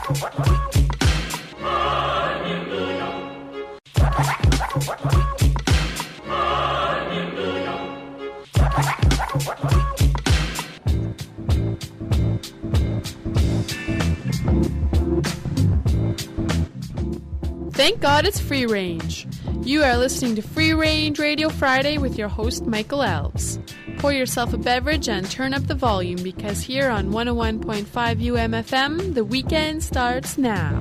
Thank God it's free range. You are listening to Free Range Radio Friday with your host, Michael Alves. Pour yourself a beverage and turn up the volume because here on 101.5 UMFM, the weekend starts now.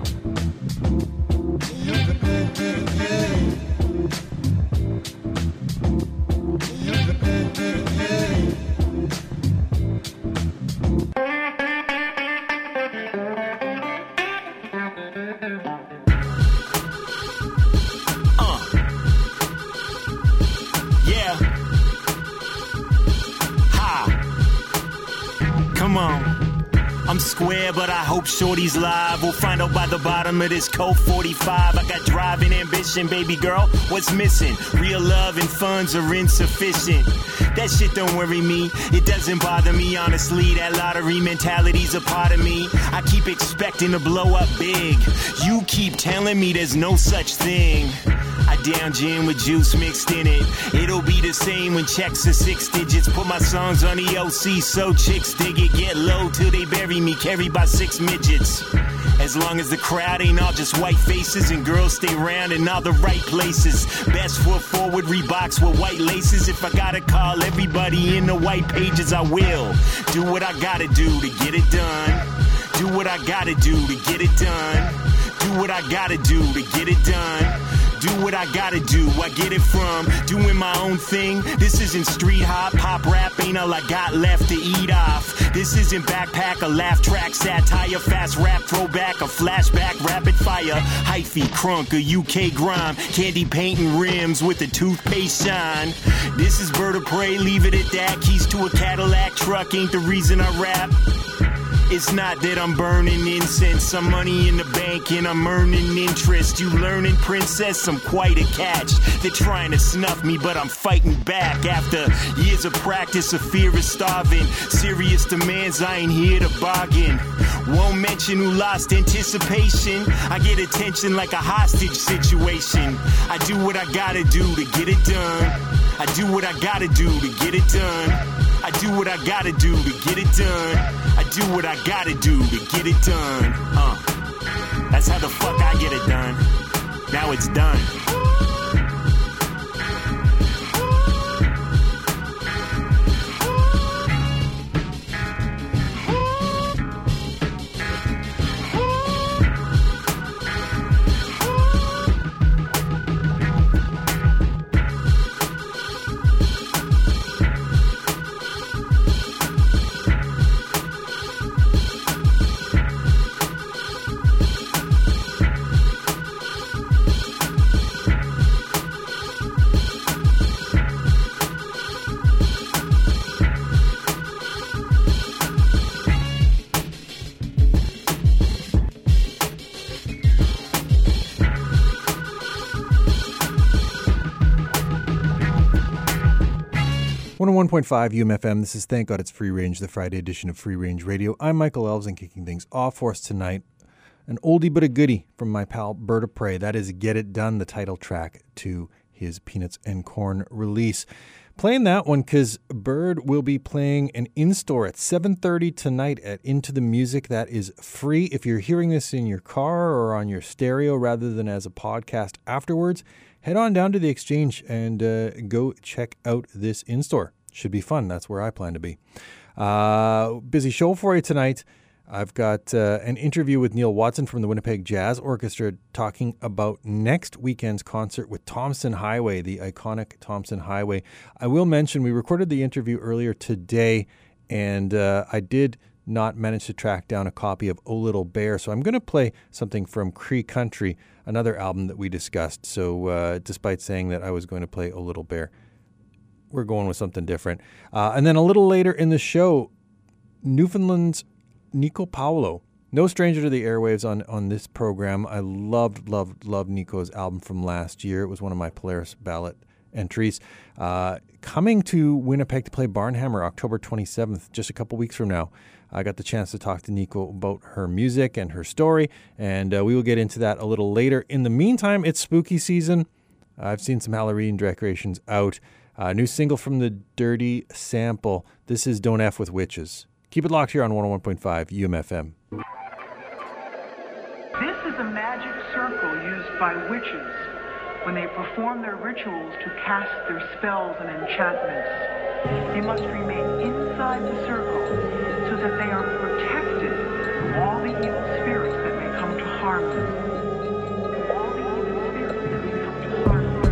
I'm square, but I hope shorty's live. We'll find out by the bottom of this Colt 45. I got drive and ambition, baby girl. What's missing? Real love and funds are insufficient. That shit don't worry me. It doesn't bother me, honestly. That lottery mentality's a part of me. I keep expecting to blow up big. You keep telling me there's no such thing. I down gin with juice mixed in it. It'll be the same when checks are 6 digits. Put my songs on the OC so chicks dig it. Get low till they bury me, carried by 6 midgets. As long as the crowd ain't all just white faces and girls stay round in all the right places. Best foot forward, Reeboks with white laces. If I gotta call everybody in the white pages, I will. Do what I gotta do to get it done. Do what I gotta do to get it done. Do what I gotta do to get it done. Do what I gotta do, I get it from doing my own thing. This isn't street hop, pop rap ain't all I got left to eat off. This isn't backpack, a laugh track, satire, fast rap, throwback, a flashback, rapid fire, hyphy, crunk, a UK grime, candy painting rims with a toothpaste shine. This is Bird of Prey, leave it at that. Keys to a Cadillac truck ain't the reason I rap. It's not that I'm burning incense, I'm money in the bank and I'm earning interest. You learning, princess, I'm quite a catch. They're trying to snuff me, but I'm fighting back. After years of practice, a fear is starving. Serious demands, I ain't here to bargain. Won't mention who lost anticipation. I get attention like a hostage situation. I do what I gotta do to get it done. I do what I gotta do to get it done. I do what I gotta do to get it done. I do what I gotta do to get it done. That's how the fuck I get it done. Now it's done. 101.5 UMFM. This is Thank God It's Free Range, the Friday edition of Free Range Radio. I'm Michael Elves, and kicking things off for us tonight, an oldie but a goodie from my pal Bird of Prey. That is Get It Done, the title track to his Peanuts and Corn release. Playing that one because Bird will be playing an in-store at 7:30 tonight at Into the Music. That is free. If you're hearing this in your car or on your stereo rather than as a podcast afterwards, head on down to the Exchange and go check out this in-store. Should be fun. That's where I plan to be. Busy show for you tonight. I've got an interview with Neil Watson from the Winnipeg Jazz Orchestra talking about next weekend's concert with Thompson Highway, the iconic Thompson Highway. I will mention we recorded the interview earlier today, and I did not manage to track down a copy of O Little Bear, so I'm going to play something from Cree Country, another album that we discussed. So despite saying that I was going to play O Little Bear, we're going with something different. And then a little later in the show, Newfoundland's Nico Paolo. No stranger to the airwaves on this program. I loved Nico's album from last year. It was one of my Polaris ballot entries. Coming to Winnipeg to play Barnhammer October 27th, just a couple weeks from now. I got the chance to talk to Nico about her music and her story, and we will get into that a little later. In the meantime, it's spooky season. I've seen some Halloween decorations out. New single from the Dirty Sample. This is Don't F with Witches. Keep it locked here on 101.5 UMFM. This is a magic circle used by witches when they perform their rituals to cast their spells and enchantments. They must remain inside the circle so that they are protected from all the evil spirits that may come to harm them. All the evil spirits that may come to harm them.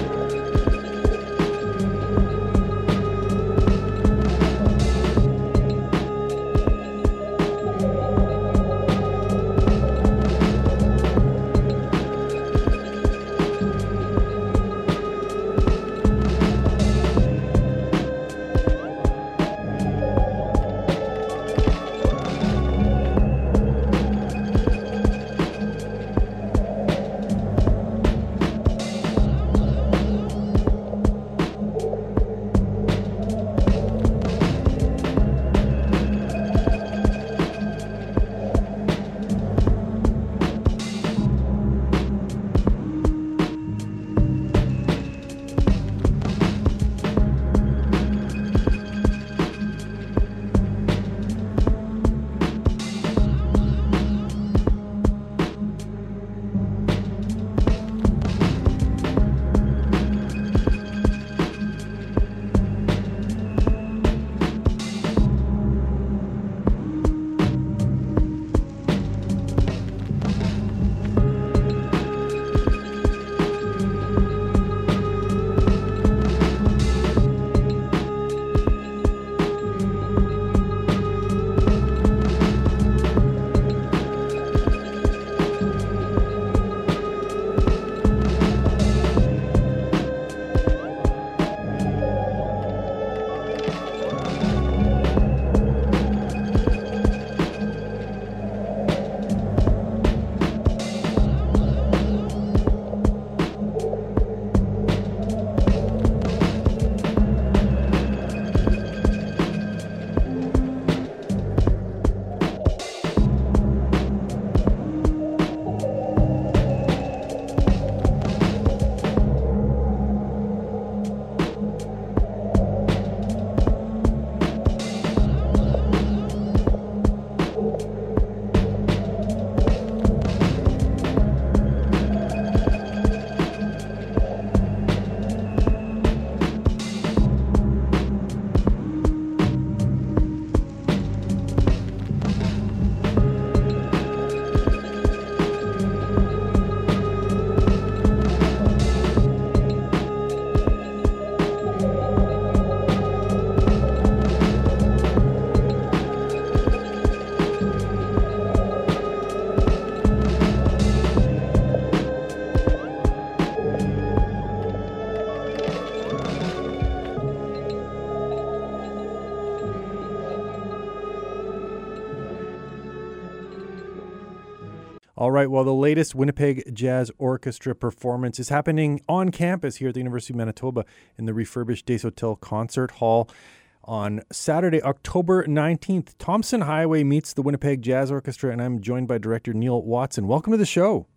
All right, well, the latest Winnipeg Jazz Orchestra performance is happening on campus here at the University of Manitoba in the refurbished Des Hotels Concert Hall on Saturday, October 19th. Thompson Highway meets the Winnipeg Jazz Orchestra, and I'm joined by director Neil Watson. Welcome to the show.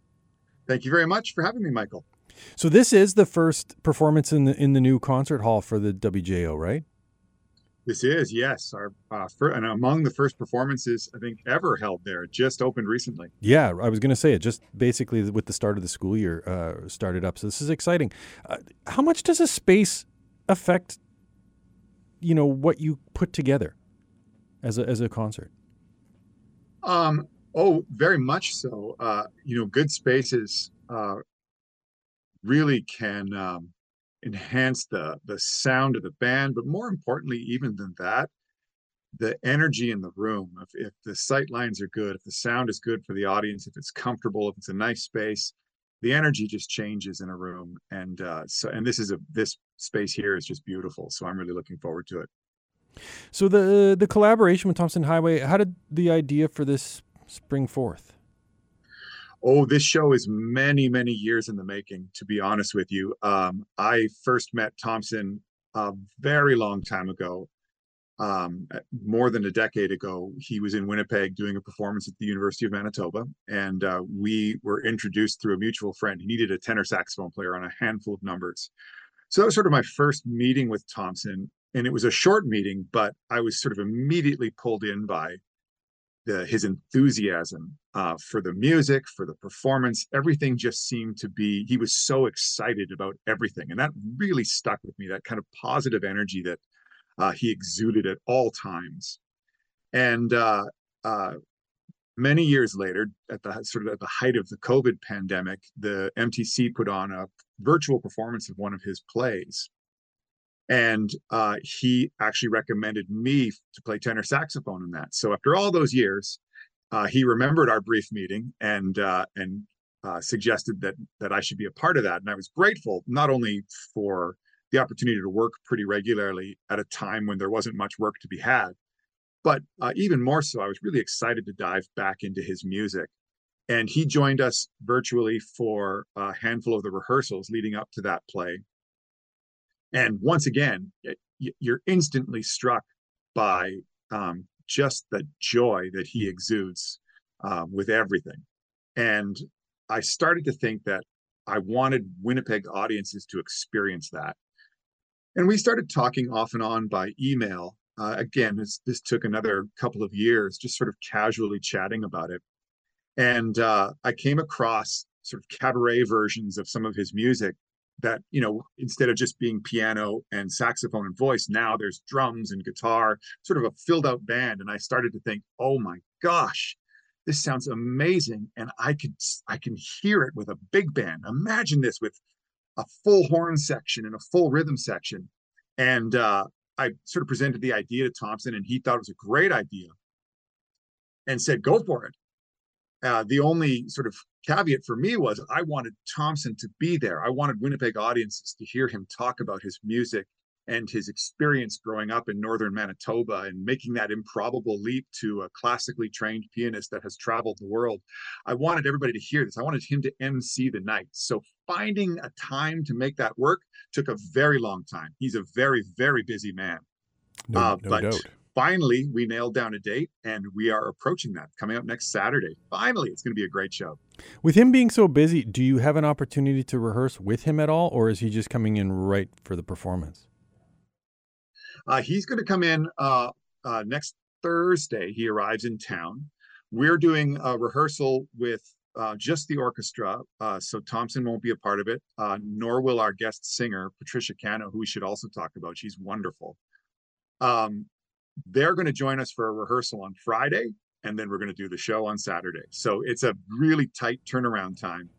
Thank you very much for having me, Michael. So this is the first performance in the new concert hall for the WJO, right? This is, yes, our and among the first performances I think ever held there. It just opened recently. Yeah, I was going to say it just basically with the start of the school year started up. So this is exciting. How much does a space affect, what you put together as a concert? Oh, very much so. Good spaces really can enhance the sound of the band, but more importantly, even than that, the energy in the room. If the sight lines are good, if the sound is good for the audience, if it's comfortable, if it's a nice space, the energy just changes in a room. And this space here is just beautiful. So I'm really looking forward to it. So the collaboration with Thompson Highway, how did the idea for this spring forth? Oh, this show is many, many years in the making, to be honest with you. I first met Thompson a very long time ago, more than a decade ago. He was in Winnipeg doing a performance at the University of Manitoba, and we were introduced through a mutual friend. He needed a tenor saxophone player on a handful of numbers. So that was sort of my first meeting with Thompson, and it was a short meeting, but I was sort of immediately pulled in by his enthusiasm for the music, for the performance. Everything just seemed to be, he was so excited about everything. And that really stuck with me, that kind of positive energy that he exuded at all times. And many years later, at the height of the COVID pandemic, the MTC put on a virtual performance of one of his plays. And he actually recommended me to play tenor saxophone in that. So after all those years, he remembered our brief meeting and suggested that I should be a part of that. And I was grateful, not only for the opportunity to work pretty regularly at a time when there wasn't much work to be had, but even more so, I was really excited to dive back into his music. And he joined us virtually for a handful of the rehearsals leading up to that play. And once again, you're instantly struck by just the joy that he exudes with everything. And I started to think that I wanted Winnipeg audiences to experience that. And we started talking off and on by email. Again, this took another couple of years, just sort of casually chatting about it. And I came across sort of cabaret versions of some of his music that, instead of just being piano and saxophone and voice, now there's drums and guitar, sort of a filled out band. And I started to think, oh my gosh, this sounds amazing. And I can hear it with a big band. Imagine this with a full horn section and a full rhythm section. And I sort of presented the idea to Thompson, and he thought it was a great idea and said, go for it. The only sort of caveat for me was I wanted Thompson to be there. I wanted Winnipeg audiences to hear him talk about his music and his experience growing up in northern Manitoba and making that improbable leap to a classically trained pianist that has traveled the world. I wanted everybody to hear this. I wanted him to MC the night. So finding a time to make that work took a very long time. He's a very, very busy man. No doubt. Finally, we nailed down a date, and we are approaching that, coming up next Saturday. Finally, it's going to be a great show. With him being so busy, do you have an opportunity to rehearse with him at all, or is he just coming in right for the performance? He's going to come in next Thursday. He arrives in town. We're doing a rehearsal with just the orchestra, so Thompson won't be a part of it, nor will our guest singer, Patricia Cano, who we should also talk about. She's wonderful. They're going to join us for a rehearsal on Friday, and then we're going to do the show on Saturday. So it's a really tight turnaround time.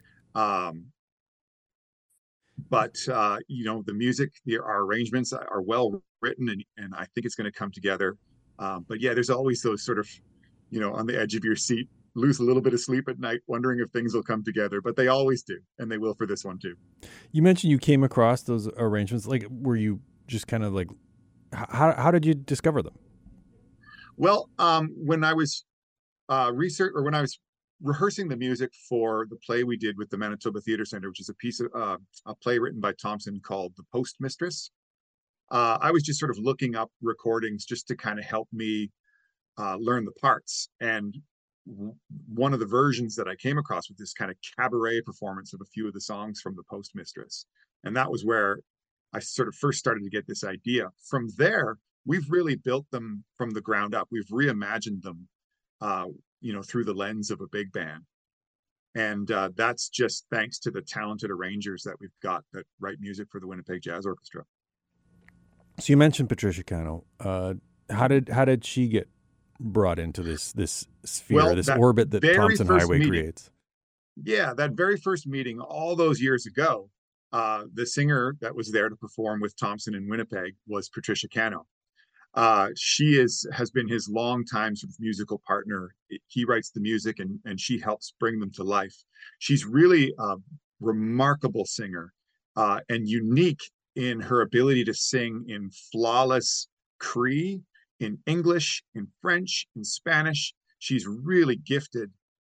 But the music, our arrangements are well written, and I think it's going to come together. But yeah, there's always those sort of, on the edge of your seat, lose a little bit of sleep at night, wondering if things will come together. But they always do, and they will for this one too. You mentioned you came across those arrangements. Like, were you just kind of like, how did you discover them? Well, when I was when I was rehearsing the music for the play we did with the Manitoba Theatre Centre, which is a piece of a play written by Thompson called The Postmistress, I was just sort of looking up recordings just to kind of help me learn the parts. And one of the versions that I came across with this kind of cabaret performance of a few of the songs from The Postmistress. And that was where I sort of first started to get this idea. From there, we've really built them from the ground up. We've reimagined them, through the lens of a big band. And that's just thanks to the talented arrangers that we've got that write music for the Winnipeg Jazz Orchestra. So you mentioned Patricia Cano. How did she get brought into this sphere, this orbit that Thompson Highway creates? Yeah, that very first meeting all those years ago, the singer that was there to perform with Thompson in Winnipeg was Patricia Cano. She has been his longtime sort of musical partner. He writes the music and she helps bring them to life. She's really a remarkable singer and unique in her ability to sing in flawless Cree, in English, in French, in Spanish. She's really gifted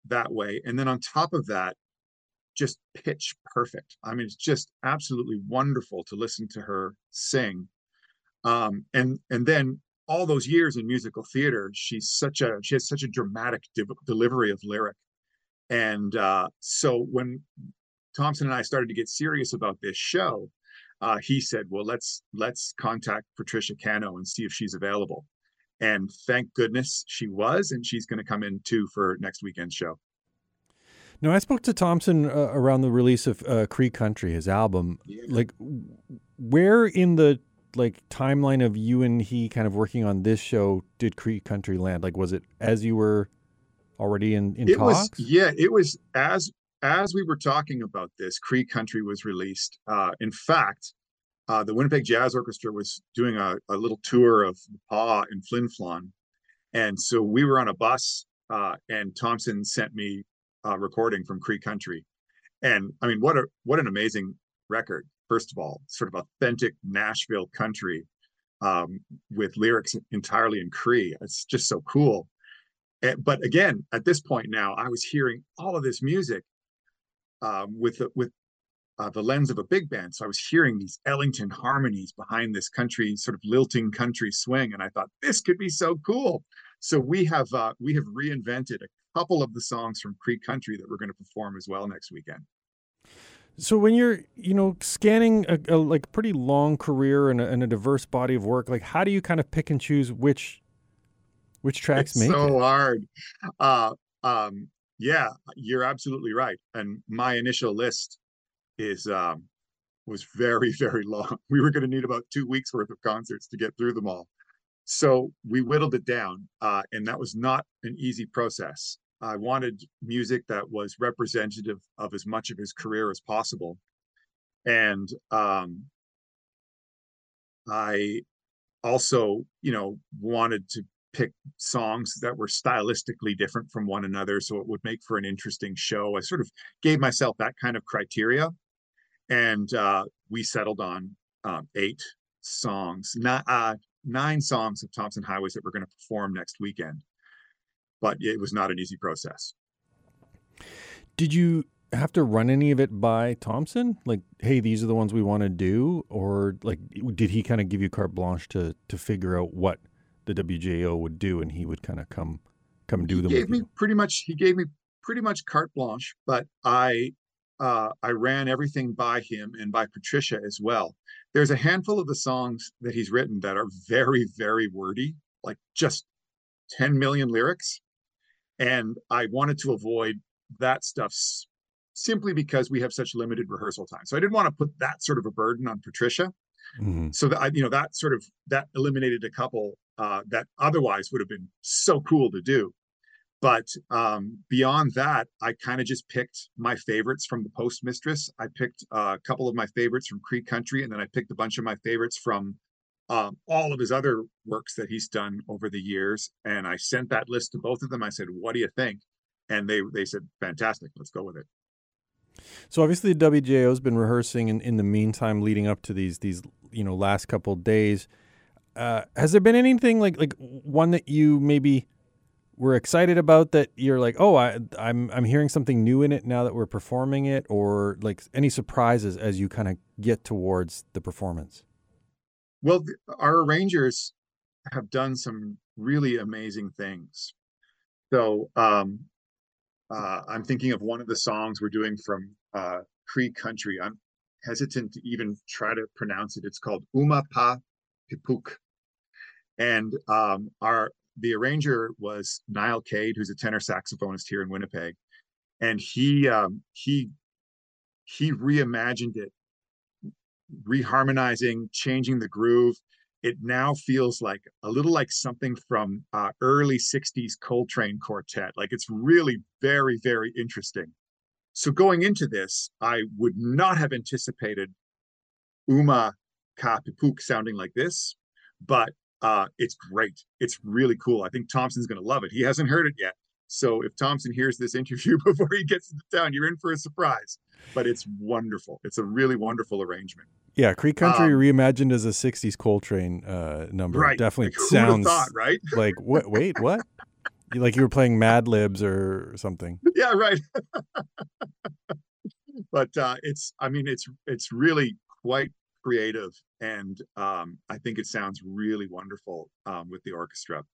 that way. And then on top of that, just pitch perfect. I mean, it's just absolutely wonderful to listen to her sing. And then all those years in musical theater, she has such a dramatic delivery of lyric. And so when Thompson and I started to get serious about this show, he said, well, let's contact Patricia Cano and see if she's available. And thank goodness she was, and she's going to come in too for next weekend's show. No, I spoke to Thompson around the release of Cree Country, his album. Yeah. Like, where in the timeline of you and he kind of working on this show did Cree Country land? Like, was it as you were already in talks? It was as we were talking about this, Cree Country was released. In fact, the Winnipeg Jazz Orchestra was doing a little tour of Pa and Flin Flon. And so we were on a bus, and Thompson sent me a recording from Cree Country. And I mean, what an amazing record. First of all, sort of authentic Nashville country, with lyrics entirely in Cree. It's just so cool. But again, at this point now, I was hearing all of this music with the lens of a big band. So I was hearing these Ellington harmonies behind this country, sort of lilting country swing. And I thought, this could be so cool. So we have reinvented a couple of the songs from Cree Country that we're going to perform as well next weekend. So when you're, scanning a pretty long career and a diverse body of work, like, how do you kind of pick and choose which tracks make it? It's so hard. Yeah, you're absolutely right. And my initial list was very, very long. We were going to need about 2 weeks worth of concerts to get through them all. So we whittled it down, and that was not an easy process. I wanted music that was representative of as much of his career as possible. And I also, wanted to pick songs that were stylistically different from one another so it would make for an interesting show. I sort of gave myself that kind of criteria. And we settled on 8 songs, 9 songs of Thompson Highways that we're going to perform next weekend. But it was not an easy process. Did you have to run any of it by Thompson? Like, hey, these are the ones we want to do? Or did he kind of give you carte blanche to figure out what the WJO would do, and he would kind of come do them? He gave me pretty much carte blanche, but I ran everything by him and by Patricia as well. There's a handful of the songs that he's written that are very, very wordy, like just 10 million lyrics. And I wanted to avoid that stuff simply because we have such limited rehearsal time. So I didn't want to put that sort of a burden on Patricia. Mm-hmm. So that that eliminated a couple that otherwise would have been so cool to do. But beyond that, I kind of just picked my favorites from the Postmistress. I picked a couple of my favorites from Cree Country, and then I picked a bunch of my favorites from all of his other works that he's done over the years. And I sent that list to both of them. I said, what do you think? And they said, fantastic, let's go with it. So obviously the WJO has been rehearsing in the meantime leading up to these last couple of days. Has there been anything like one that you maybe were excited about that you're like, oh, I'm hearing something new in it now that we're performing it, or like any surprises as you kind of get towards the performance? Well, our arrangers have done some really amazing things. So I'm thinking of one of the songs we're doing from Cree Country. I'm hesitant to even try to pronounce it. It's called Uma Pa Pipuk. And the arranger was Niall Cade, who's a tenor saxophonist here in Winnipeg. And he reimagined it, reharmonizing, changing the groove. It now feels like a little like something from early 60s Coltrane Quartet. Like, it's really very, very interesting. So going into this, I would not have anticipated Uma Ka Pipuk sounding like this, but it's great. It's really cool. I think Thompson's going to love it. He hasn't heard it yet. So if Thompson hears this interview before he gets into town, you're in for a surprise. But it's wonderful. It's a really wonderful arrangement. Yeah, Cree Country reimagined as a 60s Coltrane number. Right. Definitely like, sounds thought, right? like, what? Wait, what? Like you were playing Mad Libs or something. Yeah, right. But it's really quite creative, and I think it sounds really wonderful with the orchestra.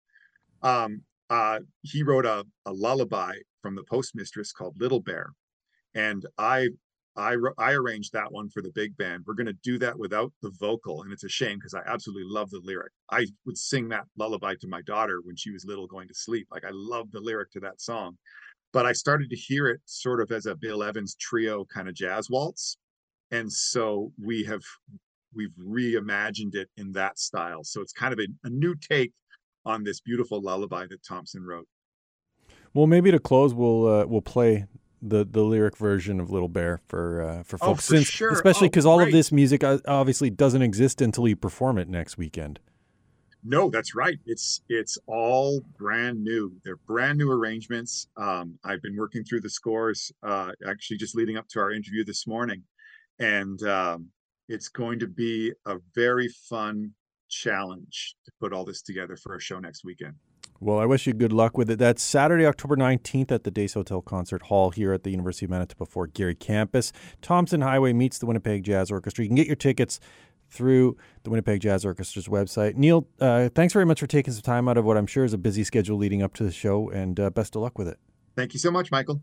He wrote a lullaby from the Postmistress called Little Bear, and I arranged that one for the big band. We're going to do that without the vocal, and it's a shame because I absolutely love the lyric. I would sing that lullaby to my daughter when she was little going to sleep. Like, I love the lyric to that song. But I started to hear it sort of as a Bill Evans trio kind of jazz waltz. And so we've reimagined it in that style. So it's kind of a new take on this beautiful lullaby that Thompson wrote. Well, maybe to close, we'll play the lyric version of Little Bear for folks, sure. Especially because all of this music obviously doesn't exist until you perform it next weekend. No, that's right. It's all brand new. They're brand new arrangements. I've been working through the scores, actually just leading up to our interview this morning, and it's going to be a very fun challenge to put all this together for a show next weekend. Well, I wish you good luck with it. That's Saturday, October 19th at the Dace Hotel Concert Hall here at the University of Manitoba Fort Garry campus. Thompson Highway meets the Winnipeg Jazz Orchestra. You can get your tickets through the Winnipeg Jazz Orchestra's website. Neil, thanks very much for taking some time out of what I'm sure is a busy schedule leading up to the show, and best of luck with it. Thank you so much, Michael.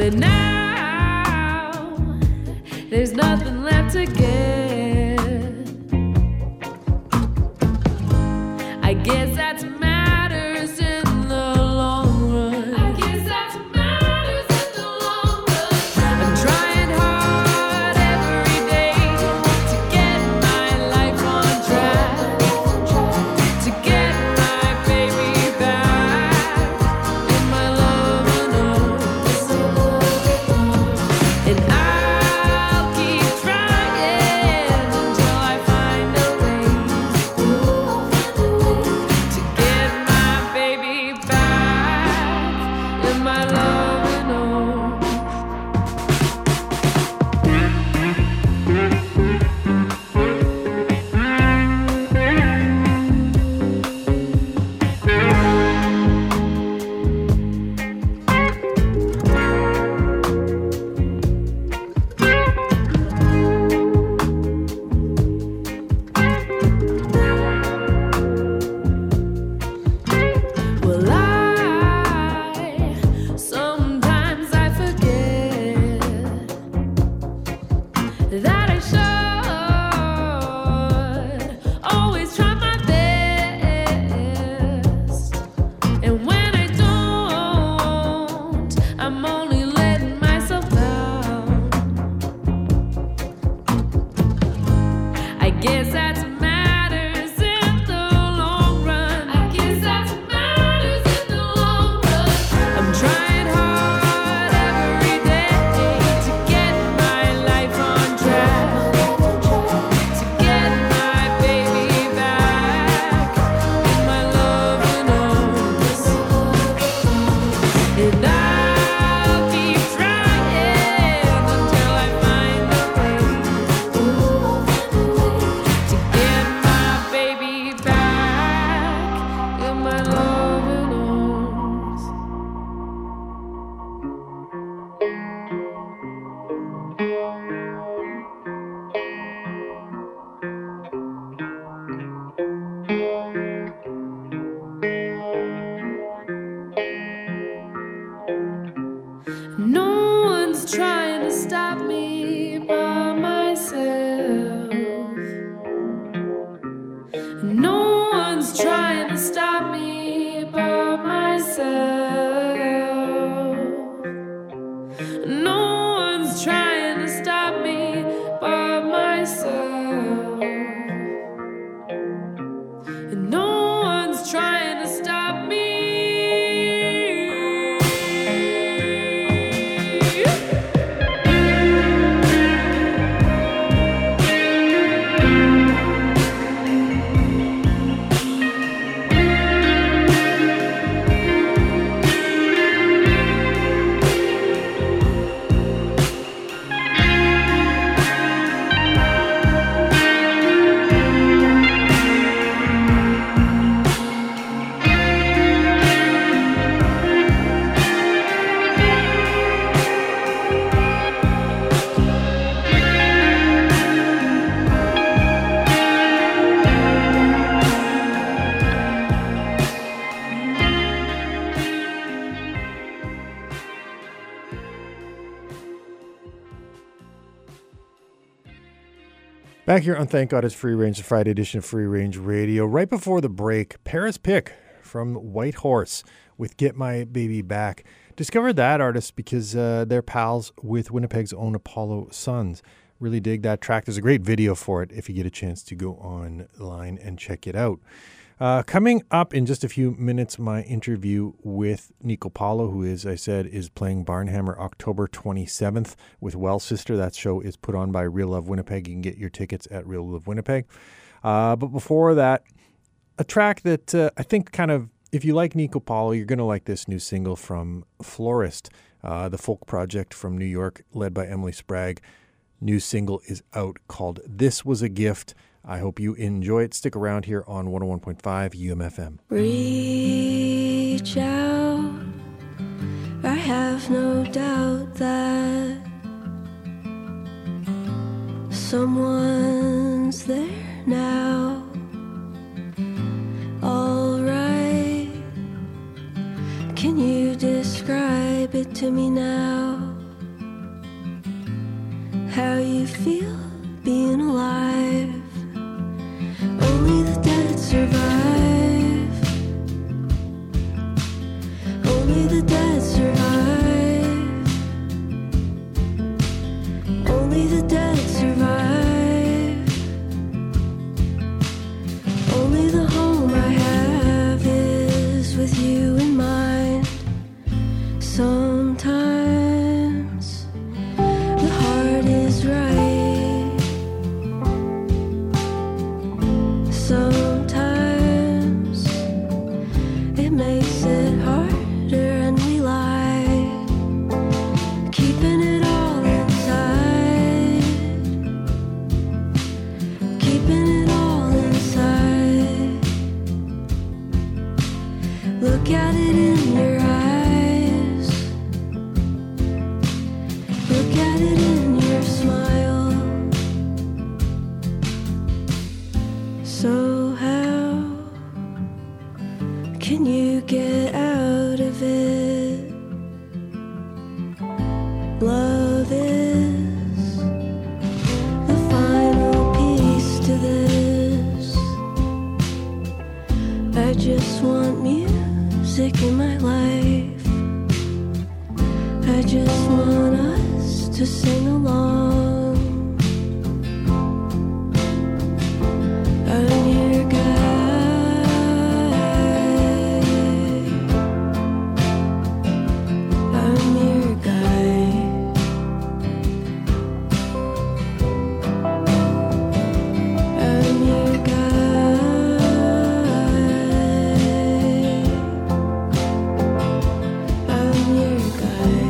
But now there's nothing left to get. I guess that's matters in the long run. I guess that's matters in the long run. I'm trying hard every day to get my life on track, to get my baby back in my love and arms. And I'll keep trying until I find a way to get my baby back in my love and arms. Well, sometimes I forget that I should always try my best. And when I don't, I'm only letting myself down. I guess that's matters in the long run. I guess that's matters in the long run. I'm trying hard every day to get my life on track, to get my baby back in my love and arms. And I'll keep trying until I find a way to get my baby back in my love and arms. No one's trying to stop me but myself. No one's trying to stop me but myself. No one's trying to stop me but myself. No one's trying to stop me. Back here on Thank God It's Free Range, the Friday edition of Free Range Radio. Right before the break, Paris Pick from White Horse with Get My Baby Back. Discovered that artist because they're pals with Winnipeg's own Apollo Sons. Really dig that track. There's a great video for it if you get a chance to go online and check it out. Coming up in just a few minutes, my interview with Nico Paulo, who, as I said, is playing Barnhammer October 27th with Well Sister. That show is put on by Real Love Winnipeg. You can get your tickets at Real Love Winnipeg. But before that, a track that I think kind of, if you like Nico Paulo, you're going to like this new single from Florist, the folk project from New York led by Emily Sprague. New single is out called This Was a Gift. I hope you enjoy it. Stick around here on 101.5 UMFM. Reach out. I have no doubt that someone's there now. All right. Can you describe it to me now? you feel being alive. Only the dead survive. Only the dead survive. Only the dead survive. Only the home I have is with you in mind. Sometimes the heart is right. Sometimes it makes it harder and we lie, keeping it all inside, keeping it all inside. Look at it in your eyes, look at it in your smile. So how can you get out of it? Love is the final piece to this. I just want music in my life. I just want us to sing along. I'm your guy. I'm your guy. I'm your guy. I'm your guy.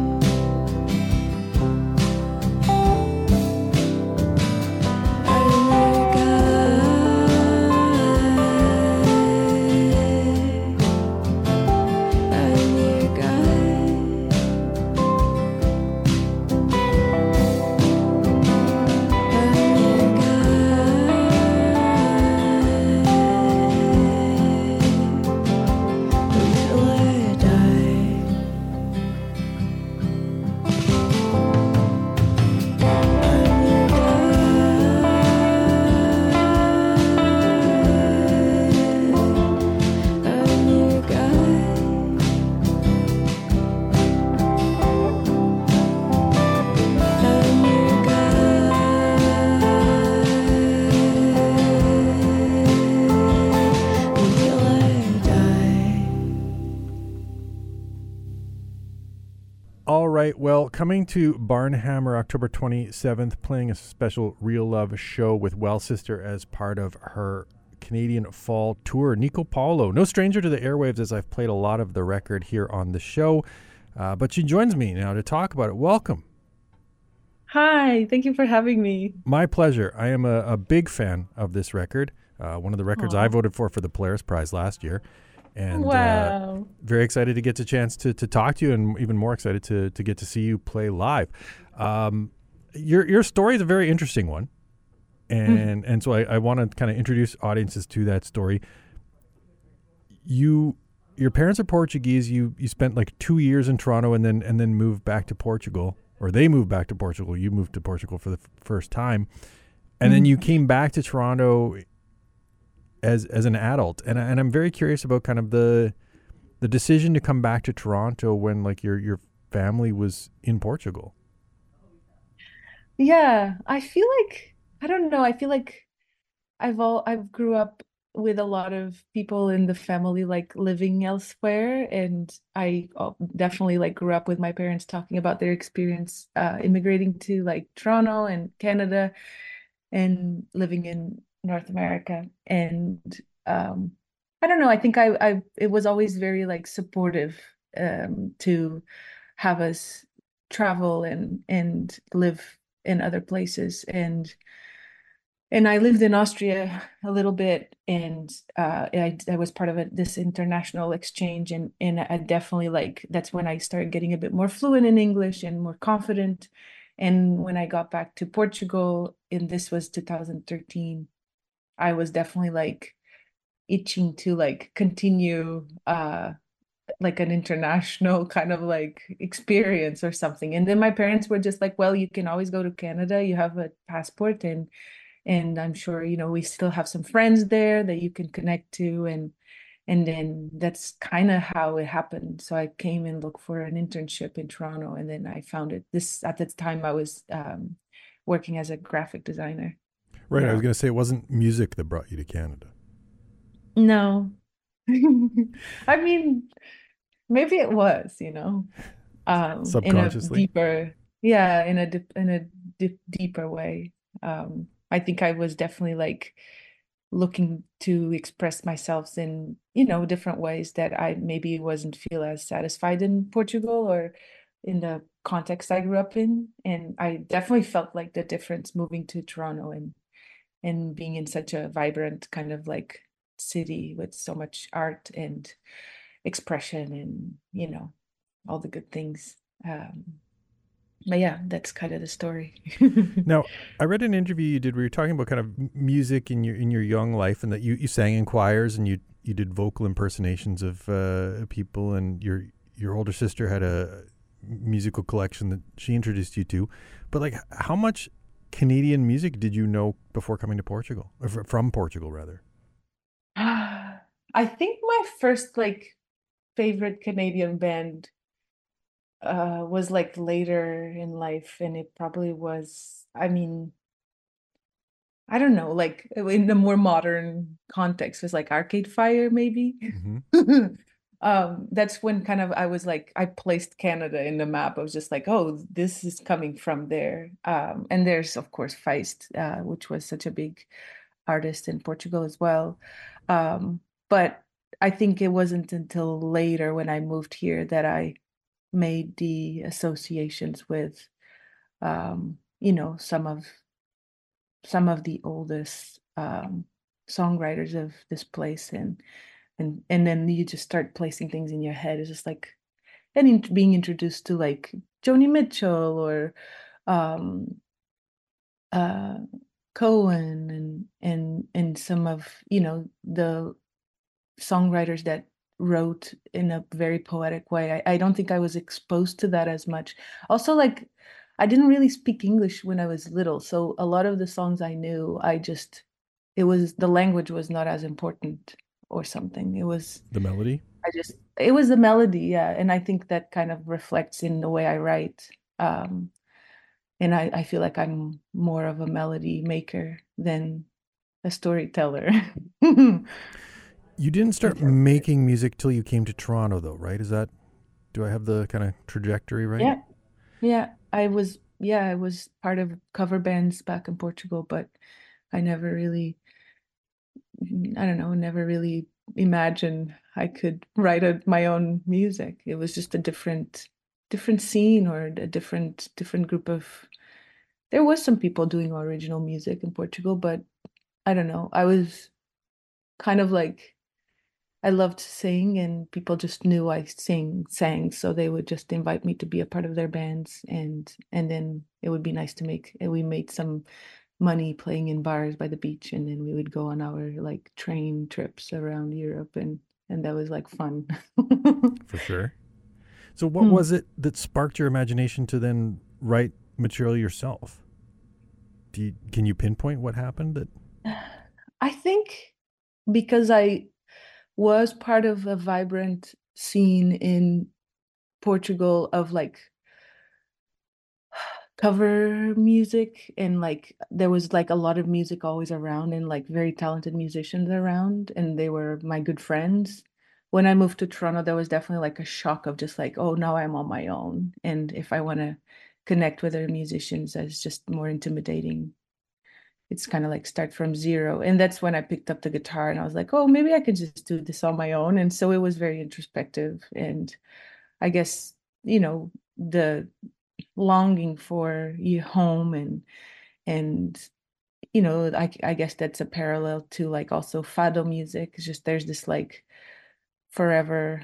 All right, well, coming to Barnhammer October 27th, playing a special Real Love show with Well Sister as part of her Canadian Fall Tour. Nico Paulo, no stranger to the airwaves as I've played a lot of the record here on the show, but she joins me now to talk about it. Welcome. Hi, thank you for having me. My pleasure. I am a big fan of this record, one of the records I voted for the Polaris Prize last year. And Wow. very excited to get the chance to talk to you, and even more excited to get to see you play live. Your story is a very interesting one, and so I want to kind of introduce audiences to that story. Your parents are Portuguese. You spent like 2 years in Toronto and then moved back to Portugal, or they moved back to Portugal. You moved to Portugal for the first time, and then you came back to Toronto as an adult, and I'm very curious about kind of the decision to come back to Toronto when like your family was in Portugal. Yeah, I feel like I don't know. I feel like I've grew up with a lot of people in the family like living elsewhere, and I definitely like grew up with my parents talking about their experience immigrating to like Toronto and Canada and living in North America. And I don't know, I think it was always very like supportive to have us travel and live in other places. And I lived in Austria a little bit, and I was part of this international exchange, and I definitely like that's when I started getting a bit more fluent in English and more confident. And when I got back to Portugal, and this was 2013, I was definitely like itching to like continue like an international kind of like experience or something. And then my parents were just like, well, you can always go to Canada. You have a passport, and I'm sure, we still have some friends there that you can connect to. And then that's kind of how it happened. So I came and looked for an internship in Toronto, and then I found it. This At that time I was working as a graphic designer. Right. I was Yeah. going to say it wasn't music that brought you to Canada. No. I mean, maybe it was, in a Subconsciously. deeper, yeah, in a deeper way. I think I was definitely like looking to express myself in, different ways that I maybe wasn't feel as satisfied in Portugal or in the context I grew up in. And I definitely felt like the difference moving to Toronto and being in such a vibrant kind of like city with so much art and expression and all the good things. But yeah, that's kind of the story. Now, I read an interview you did where you're talking about kind of music in your young life, and that you sang in choirs, and you did vocal impersonations of people, and your older sister had a musical collection that she introduced you to. But like, how much Canadian music did you know before coming to Portugal, or from Portugal rather? I think my first like favorite Canadian band was like later in life, and it probably was, I mean, I don't know, like in the more modern context was like Arcade Fire maybe. Mm-hmm. That's when kind of I was like, I placed Canada in the map. I was just like, oh, this is coming from there. And there's of course Feist, which was such a big artist in Portugal as well. But I think it wasn't until later when I moved here that I made the associations with some of the oldest songwriters of this place, and then you just start placing things in your head. It's just like being introduced to like Joni Mitchell or um uh Cohen and some of the songwriters that wrote in a very poetic way. I don't think I was exposed to that as much. Also, like, I didn't really speak English when I was little, so a lot of the songs I knew, it was the language was not as important or something. The melody. It was the melody, yeah, and I think that kind of reflects in the way I write. And I feel like I'm more of a melody maker than a storyteller. You didn't start making music till you came to Toronto, though, right? Do I have the kind of trajectory right? Yeah. Yeah, I was part of cover bands back in Portugal, but I never really, I don't know, never really imagined I could write my own music. It was just a different scene or a different group of. There was some people doing original music in Portugal, but I don't know. I was kind of like I loved to sing, and people just knew I sang, so they would just invite me to be a part of their bands, and then it would be nice to make. And we made some money playing in bars by the beach, and then we would go on our like train trips around Europe, and that was like fun. For sure. So what was it that sparked your imagination to then write material yourself? Can you pinpoint what happened that? I think because I was part of a vibrant scene in Portugal of like cover music, and like there was like a lot of music always around and like very talented musicians around, and they were my good friends. When I moved to Toronto, there was definitely like a shock of just like, oh, now I'm on my own, and if I want to connect with other musicians, that's just more intimidating. It's kind of like start from zero. And that's when I picked up the guitar and I was like, oh, maybe I could just do this on my own. And so it was very introspective. And I guess, the longing for your home and I guess that's a parallel to like also fado music. It's just there's this like forever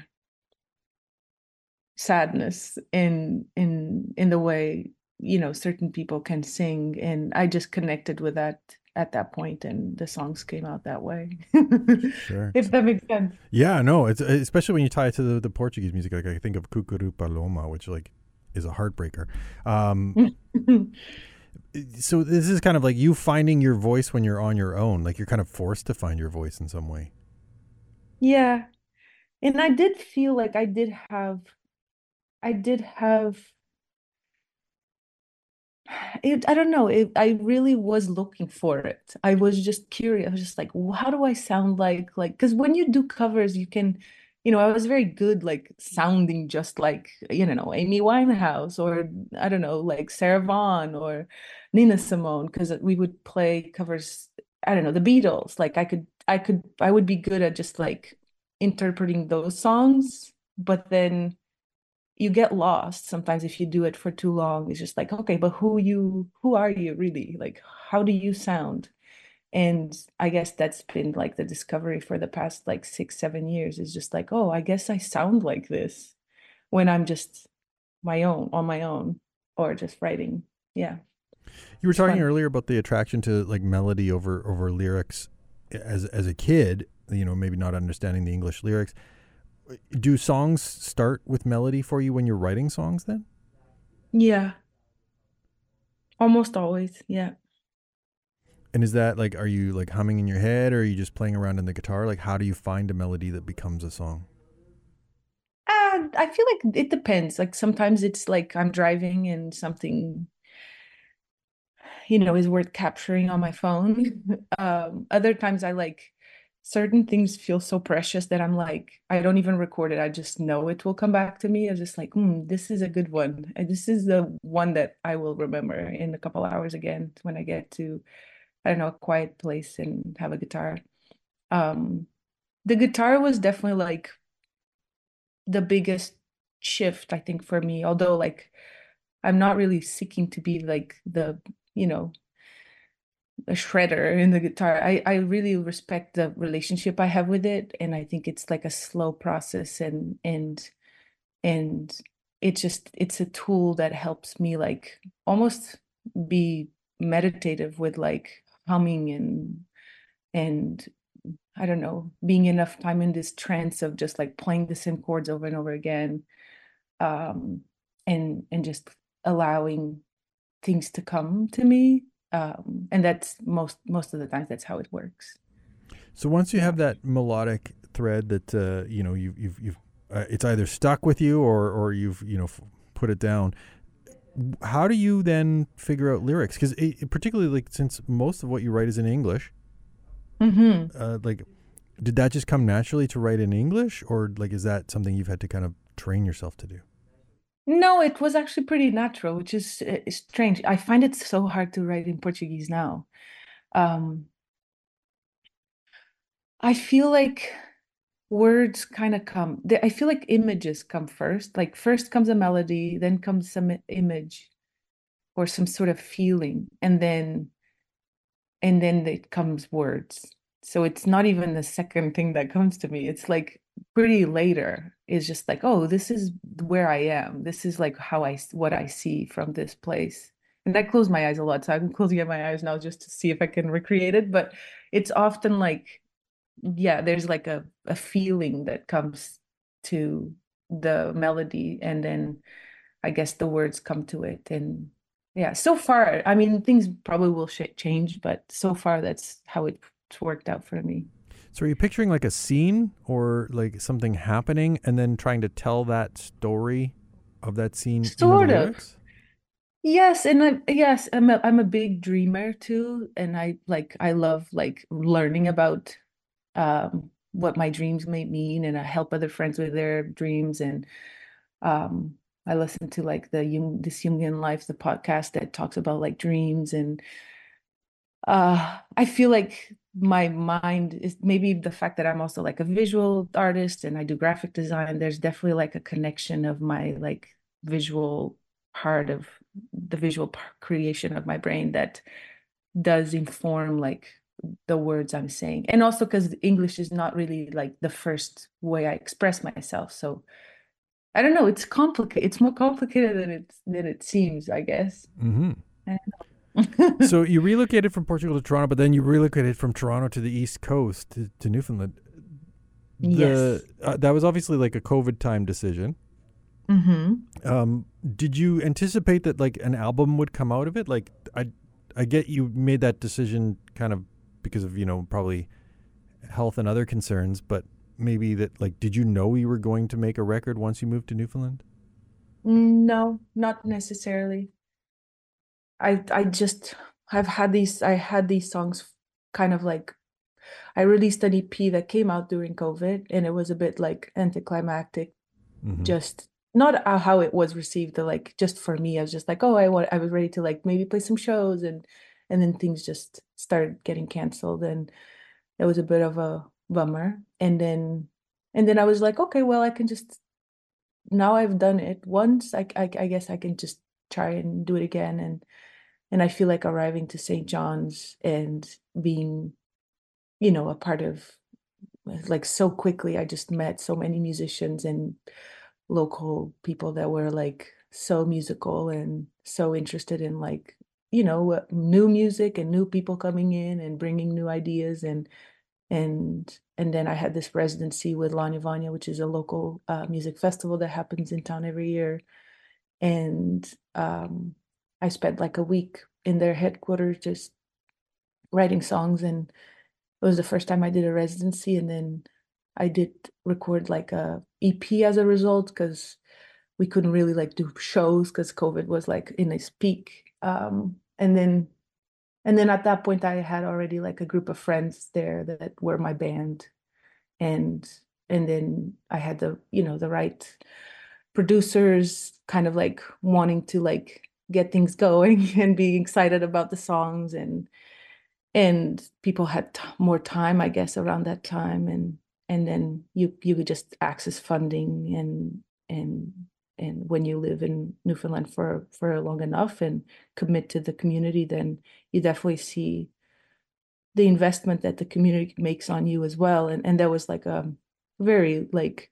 sadness in the way certain people can sing, and I just connected with that at that point, and the songs came out that way. Sure. If that makes sense. Yeah, no, it's especially when you tie it to the Portuguese music. Like I think of Cucuru Paloma, which like is a heartbreaker. So this is kind of like you finding your voice when you're on your own. Like you're kind of forced to find your voice in some way. Yeah. And I did feel like I did have it, I don't know, I really was looking for it. I was just curious. I was just like, how do I sound like, because when you do covers, you can, I was very good like sounding just like, Amy Winehouse, or I don't know, like Sarah Vaughan or Nina Simone, because we would play covers, I don't know, the Beatles. Like I would be good at just like interpreting those songs, but then you get lost sometimes if you do it for too long. It's just like, okay, but who are you really? Like, how do you sound? And I guess that's been like the discovery for the past like 6 7 years, is just like, oh, I guess I sound like this when I'm just on my own, or just writing. Yeah. You were It's talking fun. earlier about the attraction to like melody over lyrics as a kid, maybe not understanding the English lyrics. Do songs start with melody for you when you're writing songs then? Yeah. Almost always. Yeah. And is that like, are you like humming in your head, or are you just playing around in the guitar? Like, how do you find a melody that becomes a song? I feel like it depends. Like sometimes it's like I'm driving and something, is worth capturing on my phone. Other times I like certain things feel so precious that I'm like, I don't even record it. I just know it will come back to me. I'm just like, this is a good one. And this is the one that I will remember in a couple hours again when I get to, I don't know, a quiet place and have a guitar. Um, the guitar was definitely like the biggest shift, I think, for me. Although like I'm not really seeking to be like the, you know, a shredder in the guitar. I really respect the relationship I have with it, and I think it's like a slow process, and it's a tool that helps me like almost be meditative with like humming and I don't know, being enough time in this trance of just like playing the same chords over and over again, um, and just allowing things to come to me. And that's most of the times that's how it works. So once you Yeah. have that melodic thread that you've it's either stuck with you or you've put it down. How do you then figure out lyrics? Because particularly like since most of what you write is in English, like did that just come naturally to write in English, or like is that something you've had to kind of train yourself to do? No, it was actually pretty natural, which is strange. I find it so hard to write in Portuguese now. Um, I feel like words kind of come, I feel like images come first. Like first comes a melody, then comes some image or some sort of feeling, and then it comes words. So it's not even the second thing that comes to me. It's like pretty later. It's just like, oh, this is where I am. This is like what I see from this place. And I close my eyes a lot, so I'm closing my eyes now just to see if I can recreate it. But it's often like, yeah, there's like a feeling that comes to the melody, and then I guess the words come to it. And yeah, so far, I mean, things probably will change, but so far that's how it's worked out for me. So are you picturing like a scene or like something happening and then trying to tell that story of that scene in the Sort of. lyrics? Yes, and yes, I'm a big dreamer too, and I love like learning about what my dreams may mean, and I help other friends with their dreams, and um I listen to like this Jungian Life, the podcast that talks about like dreams, and I feel like my mind is maybe the fact that I'm also like a visual artist and I do graphic design. There's definitely like a connection of my like visual part of the visual creation of my brain that does inform like the words I'm saying. And also because English is not really like the first way I express myself. So I don't know, it's complicated. It's more complicated than it seems, I guess. Mm-hmm. I So you relocated from Portugal to Toronto, but then you relocated from Toronto to the East Coast to Newfoundland. Yes. That was obviously like a COVID time decision. Mm-hmm. Did you anticipate that like an album would come out of it? Like I get you made that decision kind of because of, probably health and other concerns, but maybe that like, did you know you were going to make a record once you moved to Newfoundland? No, not necessarily. I just I had these songs kind of like I released an EP that came out during COVID, and it was a bit like anticlimactic, Mm-hmm. just not how it was received. Like just for me, I was just like, oh, I was ready to like maybe play some shows, and then things just started getting canceled, and it was a bit of a bummer. And then I was like, okay, well, I can just now I've done it once. I guess I can just try and do it again, and I feel like arriving to St. John's and being, a part of like so quickly. I just met so many musicians and local people that were like so musical and so interested in like, new music and new people coming in and bringing new ideas and then I had this residency with Lanya Vanya, which is a local music festival that happens in town every year. And I spent like a week in their headquarters just writing songs, and it was the first time I did a residency. And then I did record like a EP as a result because we couldn't really like do shows because COVID was like in its peak. And then at that point I had already like a group of friends there that were my band. And then I had the right producers kind of like wanting to like get things going and being excited about the songs, and people had more time, I guess, around that time, and then you could just access funding, and when you live in Newfoundland for long enough and commit to the community, then you definitely see the investment that the community makes on you as well. And there was like a very like,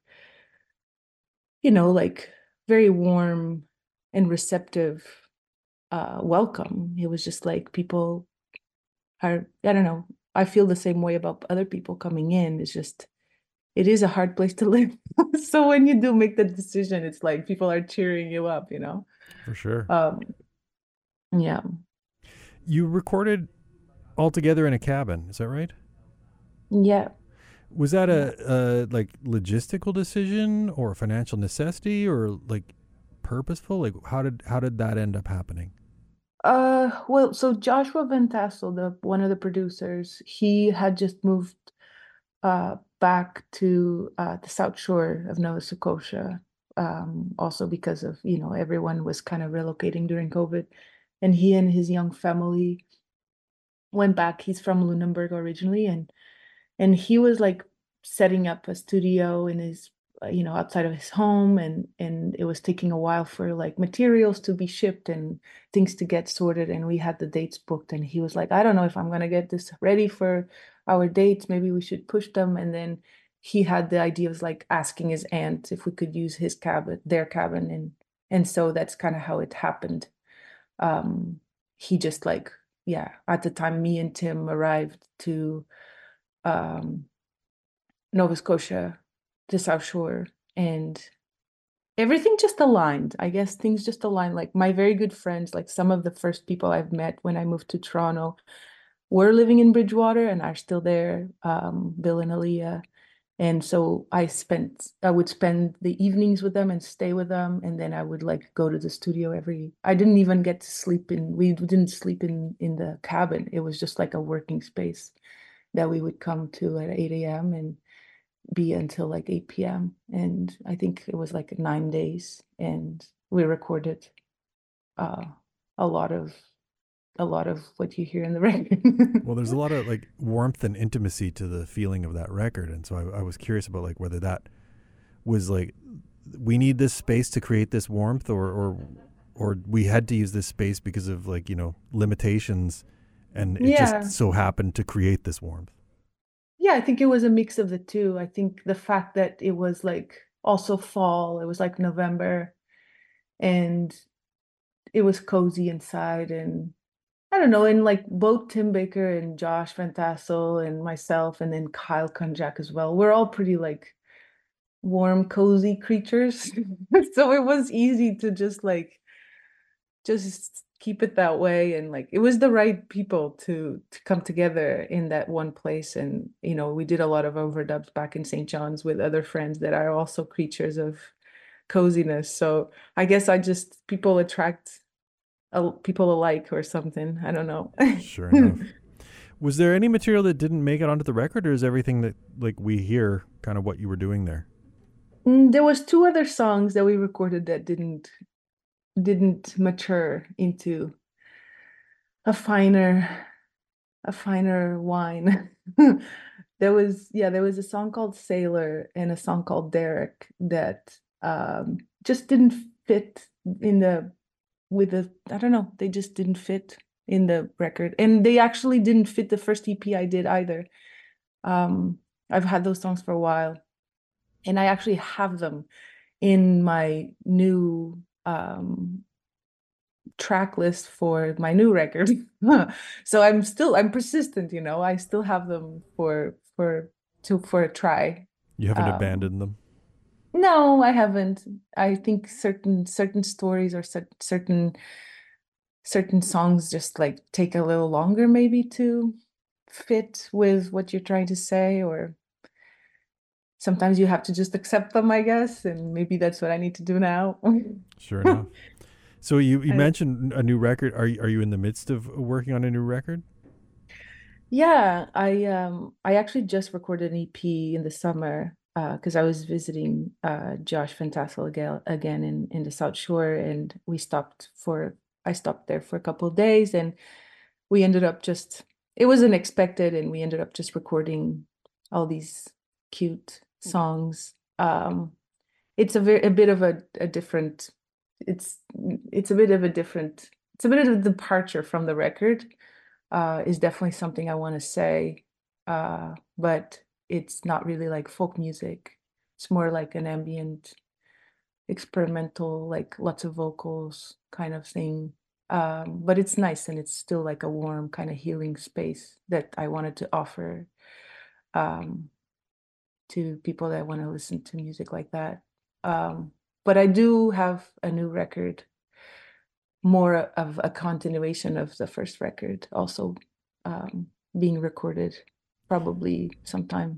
like very warm and receptive welcome. It was just like people I don't know. I feel the same way about other people coming in. It is a hard place to live. So when you do make the decision, it's like people are cheering you up, For sure. Yeah. You recorded all together in a cabin, is that right? Yeah. Was that a like logistical decision or a financial necessity or like purposeful? Like how did that end up happening? Well, so Joshua Van Tassel, one of the producers, he had just moved back to the South Shore of Nova Scotia, also because of, everyone was kind of relocating during COVID. And he and his young family went back. He's from Lunenburg originally, and he was like setting up a studio in his outside of his home, and it was taking a while for like materials to be shipped and things to get sorted, and we had the dates booked, and he was like, I don't know if I'm going to get this ready for our dates, maybe we should push them. And then he had the idea of like asking his aunt if we could use their cabin, and so that's kind of how it happened. He just like, yeah, at the time me and Tim arrived to Nova Scotia, the South Shore, and everything just aligned. I guess things just aligned. Like my very good friends, like some of the first people I've met when I moved to Toronto were living in Bridgewater and are still there, Bill and Aaliyah. And so I would spend the evenings with them and stay with them. And then I would like go to the studio I didn't even get to we didn't sleep in the cabin. It was just like a working space that we would come to at 8 a.m. and be until like 8 p.m. And I think it was like 9 days, and we recorded a lot of what you hear in the record. Well, there's a lot of like warmth and intimacy to the feeling of that record, and so I was curious about like whether that was like we need this space to create this warmth, or we had to use this space because of like limitations, and it just so happened to create this warmth. Yeah, I think it was a mix of the two. I think the fact that it was like also fall, it was like November, and it was cozy inside, and I don't know, and like both Tim Baker and Josh Van Tassel and myself, and then Kyle Kunjak as well. We're all pretty like warm, cozy creatures. So it was easy to just keep it that way. And like it was the right people to come together in that one place. And we did a lot of overdubs back in St. John's with other friends that are also creatures of coziness. So I guess people attract people alike or something. I don't know. Sure enough. Was there any material that didn't make it onto the record, or is everything that like we hear kind of what you were doing there? There was 2 other songs that we recorded that didn't mature into a finer wine. There was a song called Sailor and a song called Derek that just didn't fit I don't know, they just didn't fit in the record. And they actually didn't fit the first EP I did either. I've had those songs for a while, and I actually have them in my new track list for my new record. So I'm persistent, I still have them for a try. You haven't abandoned them? No, I haven't. I think certain stories or certain songs just like take a little longer maybe to fit with what you're trying to say, or sometimes you have to just accept them, I guess, and maybe that's what I need to do now. Sure enough. So you mentioned a new record. Are you in the midst of working on a new record? Yeah, I actually just recorded an EP in the summer because I was visiting Josh Van Tassel again in the South Shore, and I stopped there for a couple of days, and we ended up it was unexpected, and we ended up just recording all these cute songs. It's a bit of a different. It's a bit of a departure from the record. Is definitely something I want to say, but it's not really like folk music. It's more like an ambient, experimental, like lots of vocals kind of thing. But it's nice, and it's still like a warm kind of healing space that I wanted to offer to people that want to listen to music like that. But I do have a new record, more of a continuation of the first record, also being recorded probably sometime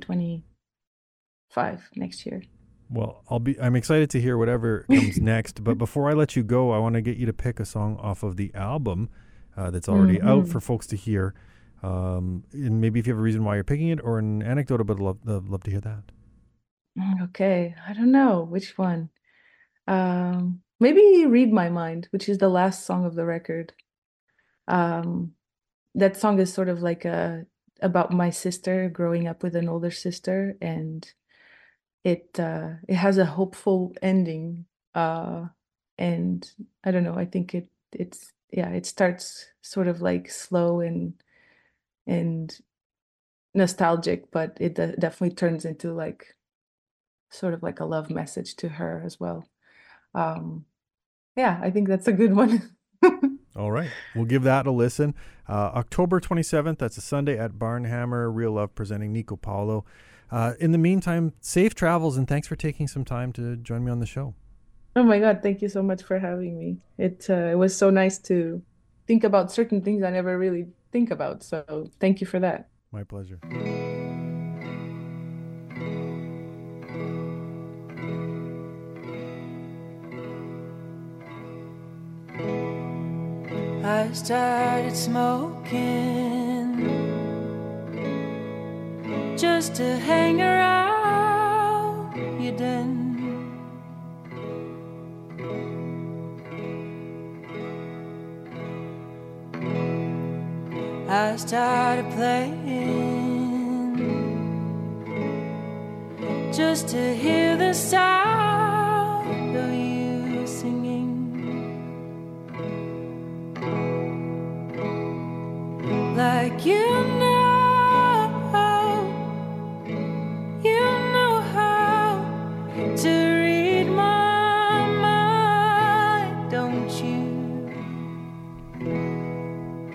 2025 next year. Well, I'm excited to hear whatever comes next. But before I let you go, I want to get you to pick a song off of the album that's already out for folks to hear. And maybe if you have a reason why you're picking it or an anecdote, but I'd love to hear that. Okay, I don't know which one. Maybe Read My Mind, which is the last song of the record. That song is sort of like about my sister growing up with an older sister, and it has a hopeful ending. And I don't know, I think it starts sort of like slow and nostalgic, but it definitely turns into like sort of like a love message to her as well. Yeah, I think that's a good one. All right. We'll give that a listen. October 27th, that's a Sunday at Barnhammer. Real Love presenting Nico Paulo. In the meantime, safe travels, and thanks for taking some time to join me on the show. Oh my God, thank you so much for having me. It was so nice to think about certain things I never really think about. So thank you for that. My pleasure. I started smoking just to hang around you then. I started playing just to hear the sound of you singing. Like you know how to read my mind, don't you?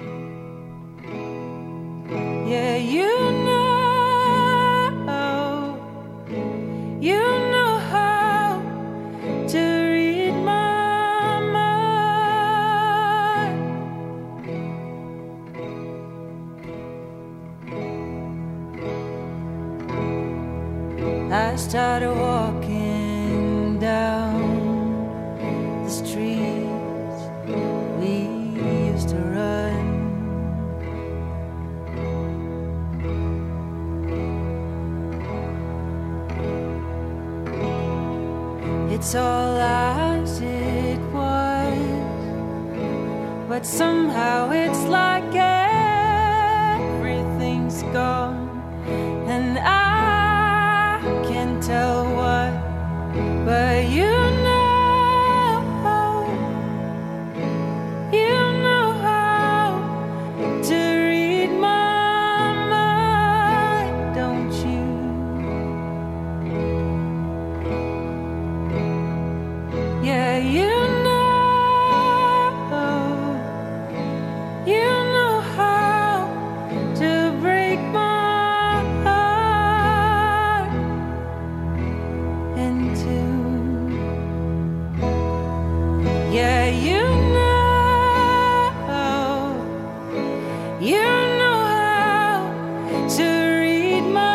I started walking down the streets we used to run. It's all as it was, but somehow it's like everything's gone, and I can't tell what, but you know how to read my mind, don't you? Yeah, you know how to break my heart in two. Yeah, you know how to read my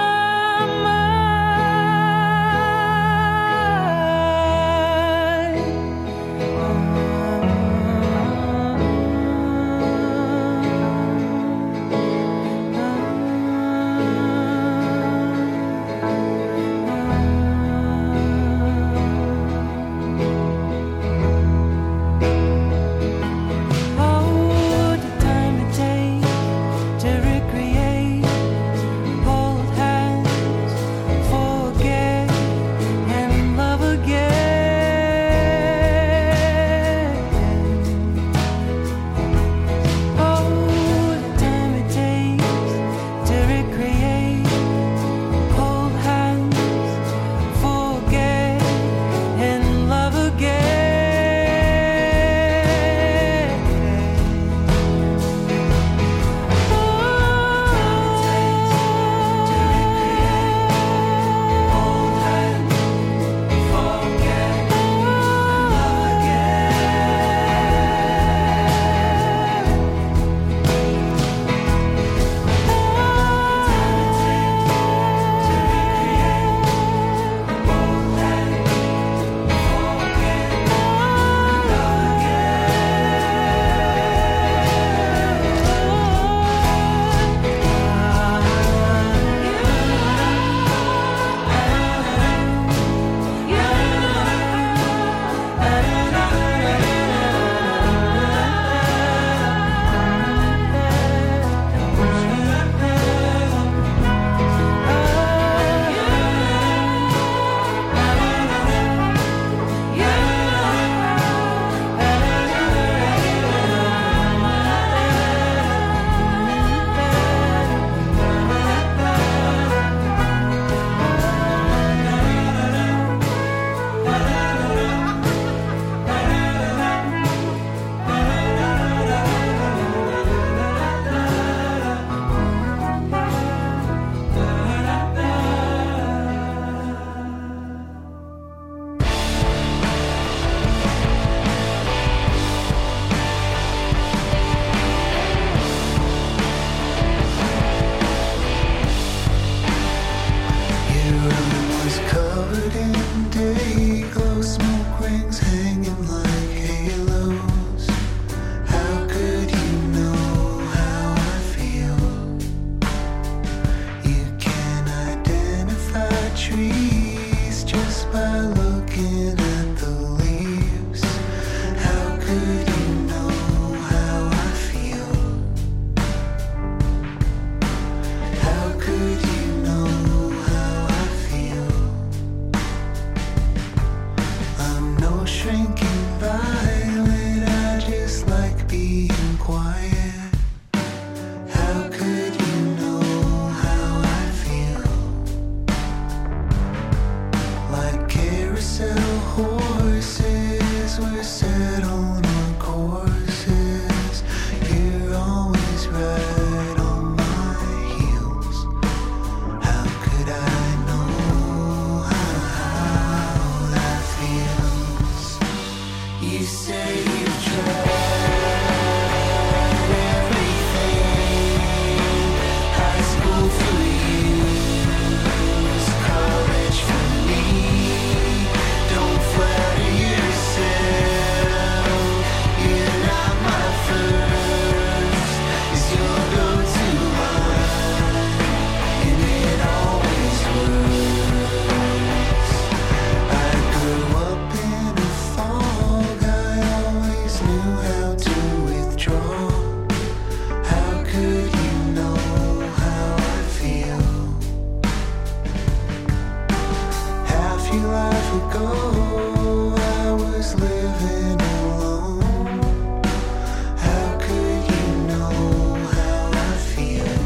ago I was living alone. How could you know how I feel?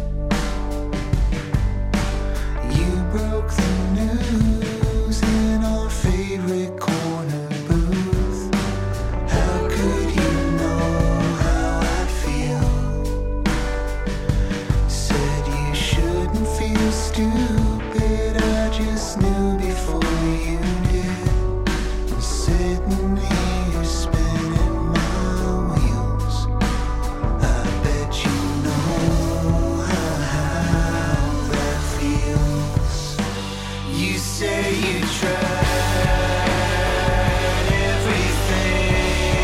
You broke the news in our favorite corner booth. How could you know how I feel? Said you shouldn't feel stupid. I just knew before you did. I'm sitting here spinning my wheels. I bet you know how that feels. You say you tried everything,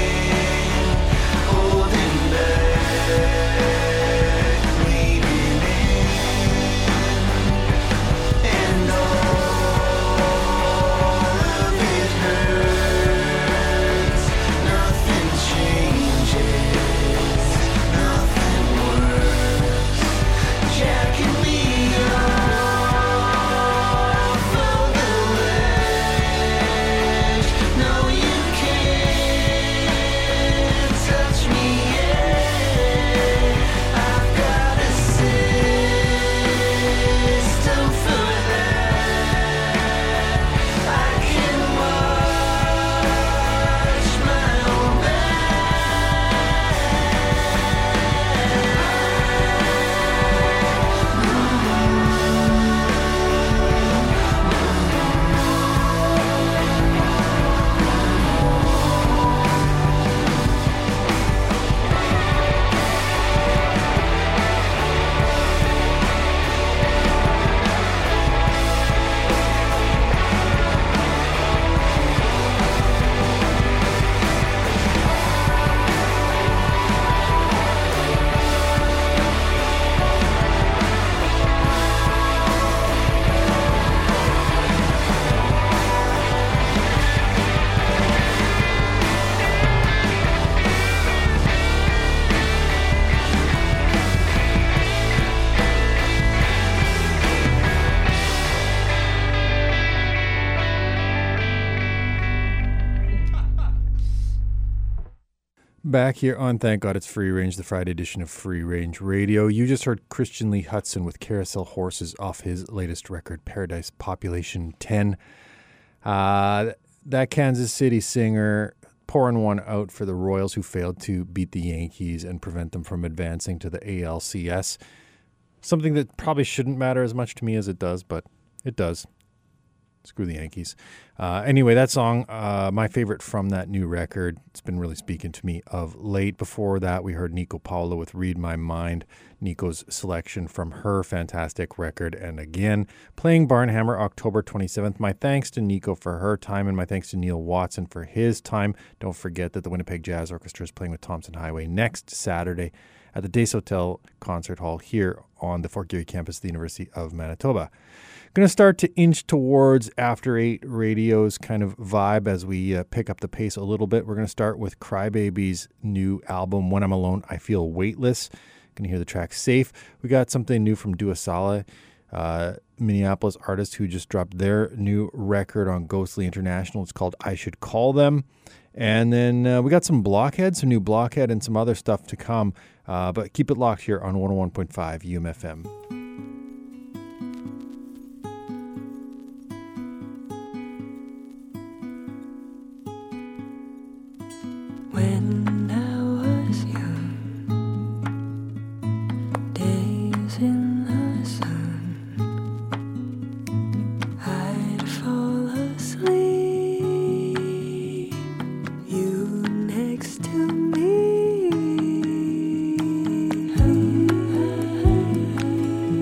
holding back, leaving in, and all of it hurts. Nothing changes, nothing works. Jacking me off of the ledge. No, you can't touch me yet. I've got a system for that. I can watch my own Back here on Thank God It's Free Range, the Friday edition of Free Range Radio. You just heard Christian Lee Hutson with Carousel Horses off his latest record, Paradise Population 10. That Kansas City singer pouring one out for the Royals, who failed to beat the Yankees and prevent them from advancing to the ALCS. Something that probably shouldn't matter as much to me as it does, but it does. Screw the Yankees. Anyway, that song, my favorite from that new record. It's been really speaking to me of late. Before that, we heard Nico Paolo with Read My Mind, Nico's selection from her fantastic record. And again, playing Barnhammer October 27th. My thanks to Nico for her time, and my thanks to Neil Watson for his time. Don't forget that the Winnipeg Jazz Orchestra is playing with Thompson Highway next Saturday at the Dace Hotel Concert Hall here on the Fort Garry campus of the University of Manitoba. Going to start to inch towards After 8 Radio's kind of vibe as we pick up the pace a little bit. We're going to start with Crybaby's new album, When I'm Alone, I Feel Weightless. Going to hear the track Safe. We got something new from Dua Saleh, Minneapolis artist who just dropped their new record on Ghostly International. It's called I Should Call Them. And then we got some Blockhead, some new Blockhead, and some other stuff to come. But keep it locked here on 101.5 UMFM. When I was young, days in the sun, I'd fall asleep, you next to me.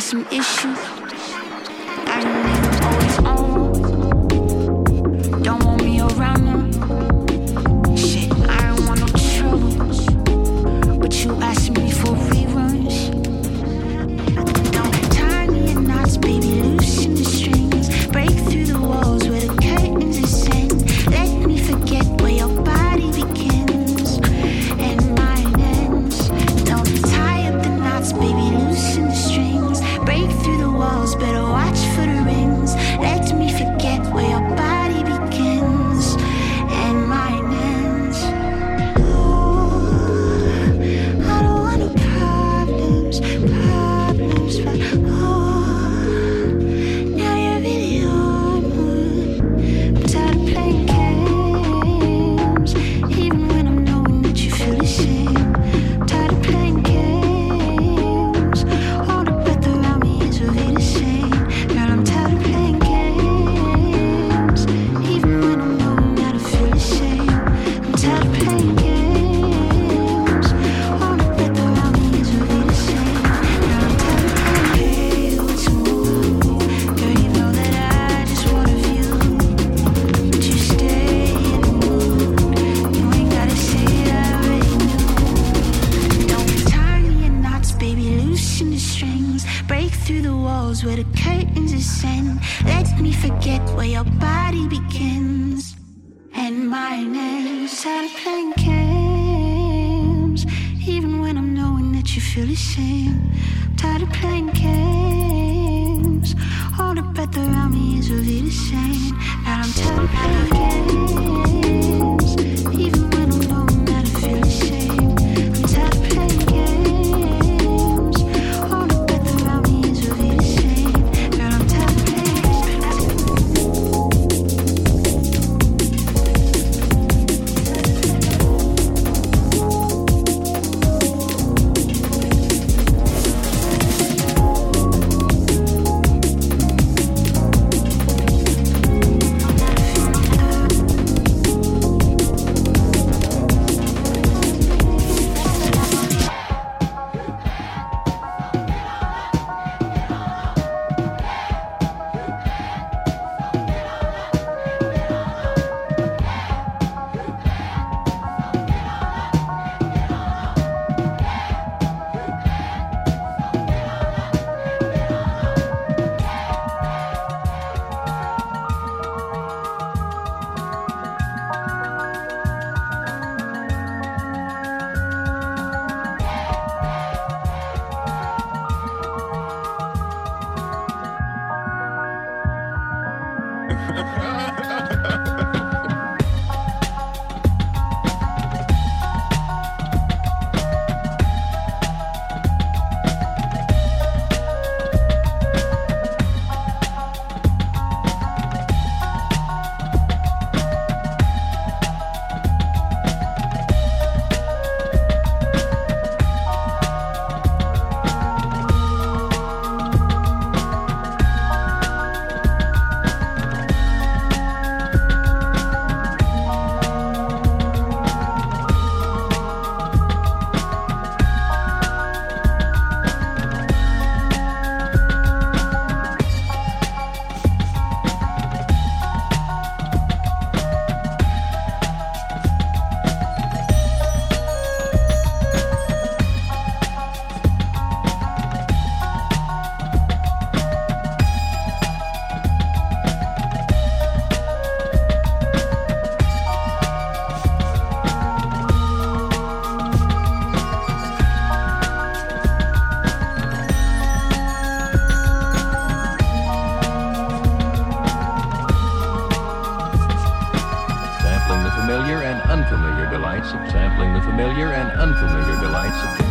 some issues. I nigga always on. Don't want me around them. Shit, I don't want no trouble. But you asking me for reruns. Don't tie me in knots, baby, loosen the strings. Break through the walls where the curtains ascend. Let me forget where your body begins and mine ends. Don't tie up the knots, baby, loosen the strings. Break through the walls, better watch for the rings. Let me forget where your body begins and mine ends. Oh, I don't want no problems, but now you're really on one. I'm tired of playing games, even when I'm knowing that you feel the same. I'm tired of playing games, all the breath around me is really the same. Girl, I'm tired of playing games, even when I'm knowing that I feel the same. I'm tired of playing games, all the breath around me is really the same. Girl, I'm tired of playing games. What's a move? Girl, you know that I just want a view, but you stay in the mood. You ain't gotta say it, I already knew. Don't tie me in knots, baby, loosen the strings. Break through the walls where the curtains ascend. Let me forget where your body begins and mine ends. Tired of playing games, even when I'm knowing that you feel the same. Tired of playing games, all the breath around me is really the same. And I'm tired of playing games, even when I'm knowing that I feel the same. I'm tired of playing games, all the breath around me is really the same. Girl, I'm tired of playing games. Sampling the familiar and unfamiliar delights of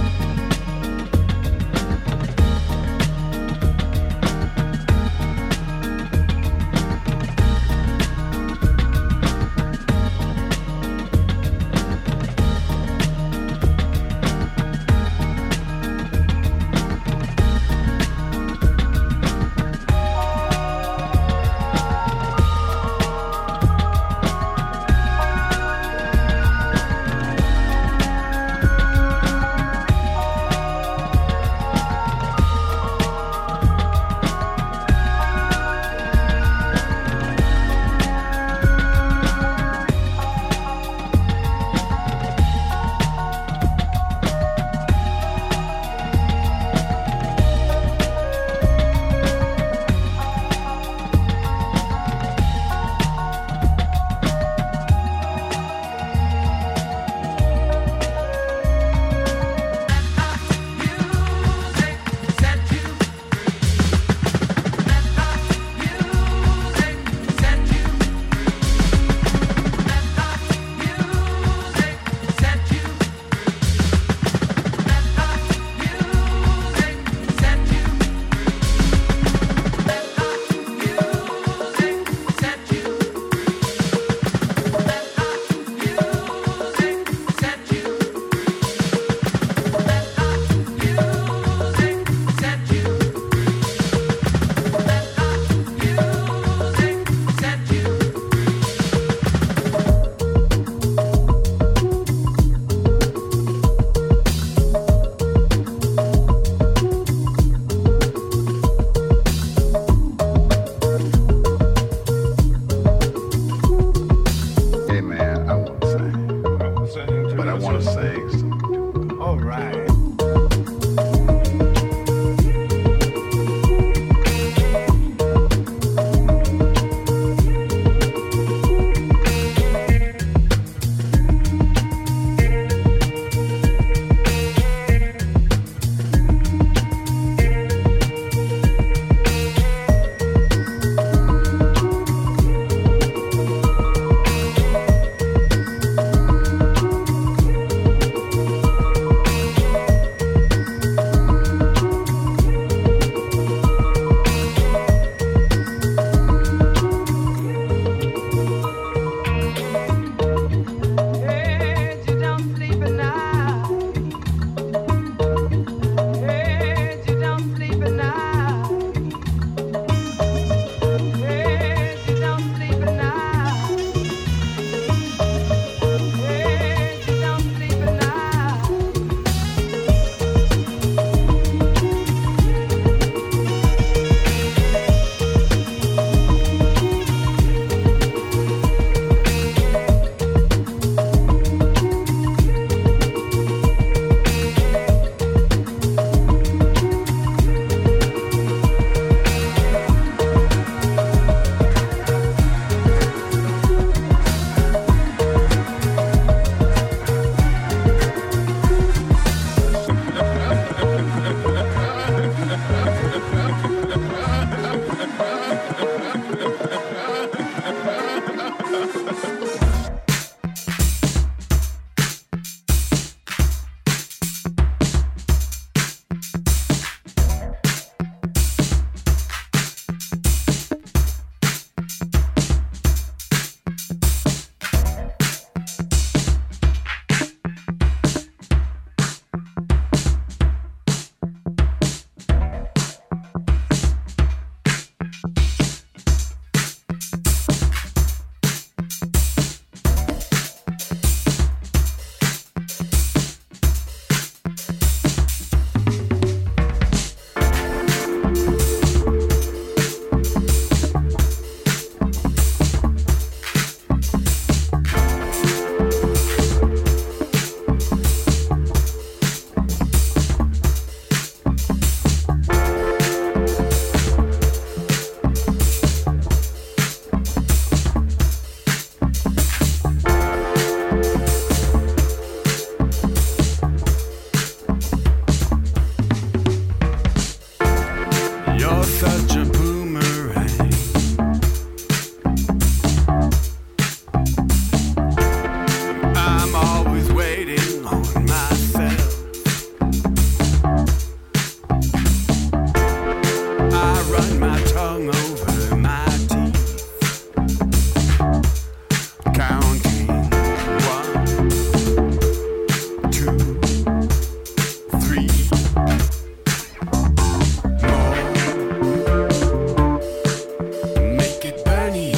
it Bernie.